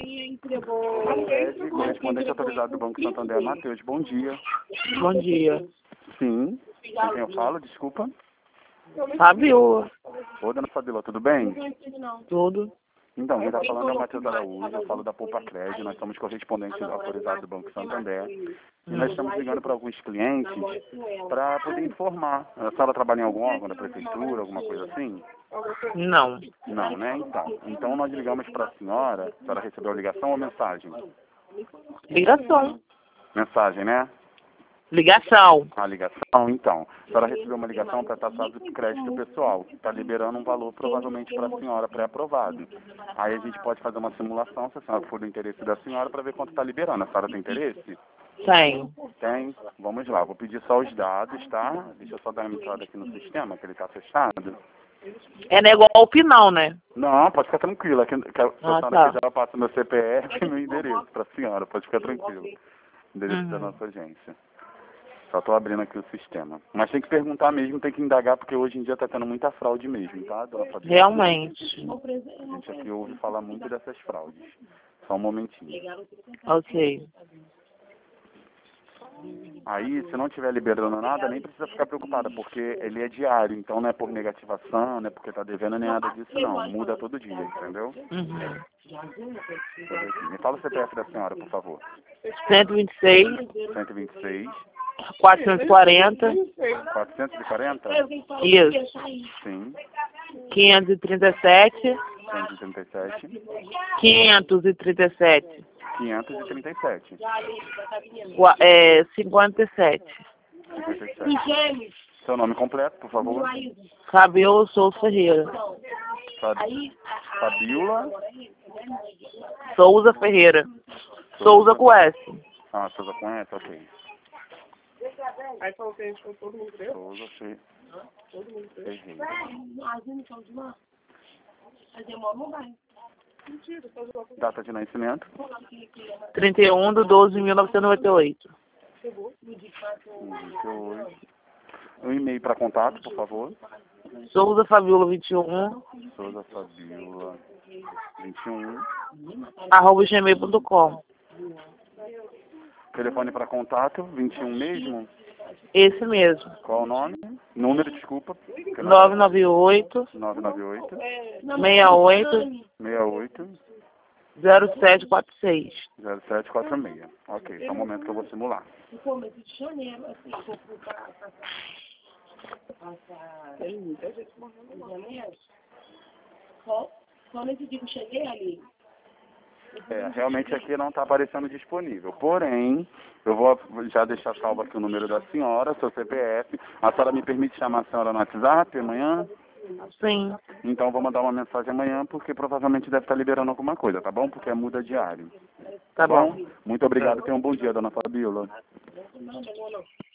Ed, correspondente autorizado do Banco Santander, Matheus, bom dia. Bom dia. Sim, com quem eu falo, desculpa? Fabiola. Ô, dona Fabiola, tudo bem? Tudo. Então, quem está falando é o Matheus Araújo, eu falo da Poupa Crédito, nós somos correspondentes autorizados do Banco Santander. E nós estamos ligando para alguns clientes para poder informar. A senhora trabalha em algum órgão da prefeitura, alguma coisa assim? Não. Não, né? Então nós ligamos para a senhora recebeu a ligação ou mensagem? Ligação. Mensagem, né? Ligação. A ligação, então. A senhora recebeu uma ligação para taxa de crédito pessoal, que está liberando um valor provavelmente para a senhora pré-aprovado. Aí a gente pode fazer uma simulação, se a senhora for do interesse da senhora, para ver quanto está liberando. A senhora tem interesse? Tem. Tem? Vamos lá, vou pedir só os dados, tá? Deixa eu só dar uma entrada aqui no sistema, que ele está fechado. É igual ao final, né? Não, pode ficar tranquila, que a senhora tá. aqui já passa meu CPF e meu endereço para a senhora, pode ficar tranquila. Endereço da nossa agência. Só estou abrindo aqui o sistema. Mas tem que perguntar mesmo, tem que indagar, porque hoje em dia está tendo muita fraude mesmo, tá, dona Fabiola? Realmente. A gente aqui ouve falar muito dessas fraudes. Só um momentinho. Ok. Aí, se não estiver liberando nada, nem precisa ficar preocupada, porque ele é diário, então não é por negativação, não é porque está devendo, nem nada disso não. Muda todo dia, entendeu? Me fala o CPF da senhora, por favor. 126. 126. 440. 440? Isso. Sim. 537. 137. 537. 537. 57. 57. Seu nome completo, por favor. Fabiola Souza Ferreira. Fabiola Souza Ferreira. Souza com S. Ah, Souza com S, ok. Souza Ferreira. Data de nascimento? 31/12/1998. 28. Um e-mail para contato, por favor. Souza Fabiola 21. Souza Fabiola 21. @gmail.com. Telefone para contato, 21 mesmo? Esse mesmo. Qual o nome? Número, desculpa. 998 998 68 68 0746. 0746. Ok, só um momento que eu vou simular. Só nesse dia que eu cheguei ali. Realmente aqui não está aparecendo disponível. Porém, eu vou já deixar salvo aqui o número da senhora, seu CPF. A senhora me permite chamar a senhora no WhatsApp amanhã? Sim. Então vou mandar uma mensagem amanhã, porque provavelmente deve estar liberando alguma coisa, tá bom? Porque é muda diário. Tá bom. Muito obrigado, tenha um bom dia, dona Fabiola.